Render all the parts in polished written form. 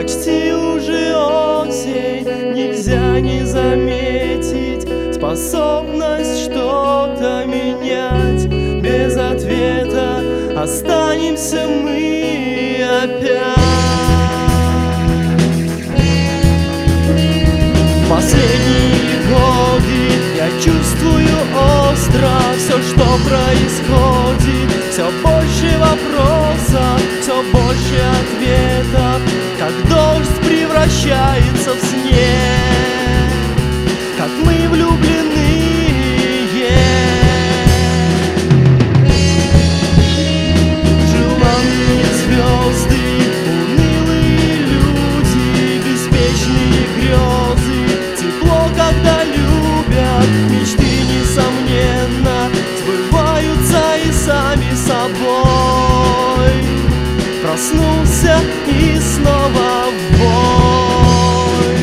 почти уже осень, нельзя не заметить способность что-то менять. Без ответа останемся мы опять. Последние годы я чувствую остро все, что происходит. Все больше вопросов, все больше ответов. Как дождь превращается в снег, как мы влюбленные. Желанные звезды, унылые люди, беспечные грезы. Тепло, когда любят, мечты, несомненно, сбываются и сами собой. Проснулся и снова в бой.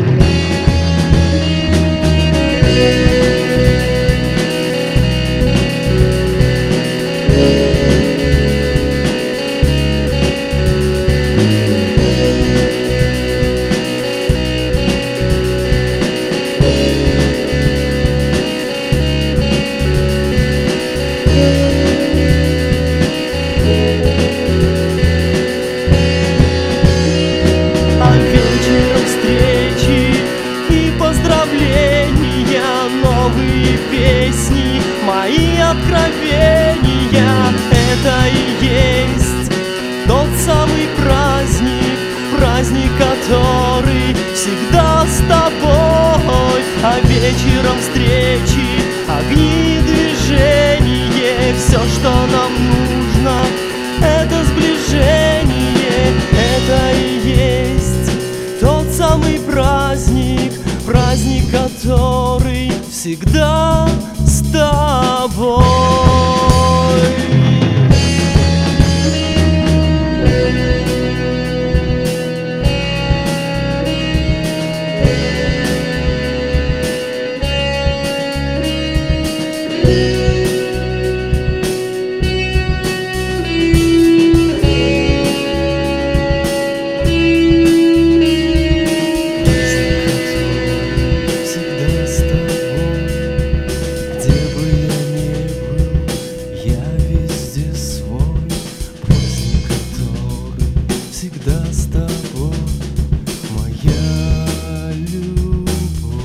Новые песни, мои откровения. Это и есть тот самый праздник, праздник, который всегда с тобой. А вечером встречи, огни, движение. Все, что нам нужно, это сближение. Это и есть тот самый праздник, праздник, который всегда с тобой. Всегда с тобой, моя любовь.